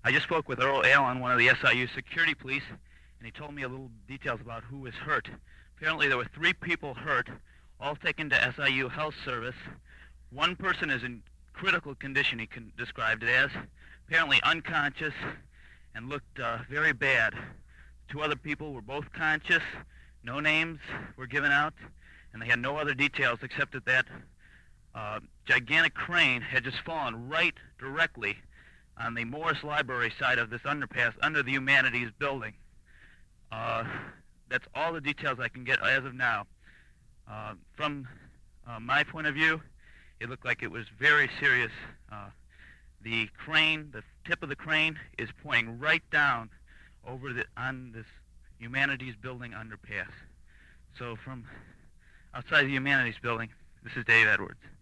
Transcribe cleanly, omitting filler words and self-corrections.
I just spoke with Earl Allen, one of the SIU security police, and he told me a little details about who was hurt. Apparently there were 3 people hurt, all taken to SIU Health Service. One person is in critical condition, he described it as, apparently unconscious and looked very bad. 2 other people were both conscious, no names were given out, and they had no other details except that gigantic crane had just fallen right directly on the Morris Library side of this underpass under the Humanities building. That's all the details I can get as of now. From my point of view, it looked like it was very serious. The crane, the tip of the crane, is pointing right down on this Humanities building underpass. So from outside the Humanities building, this is Dave Edwards.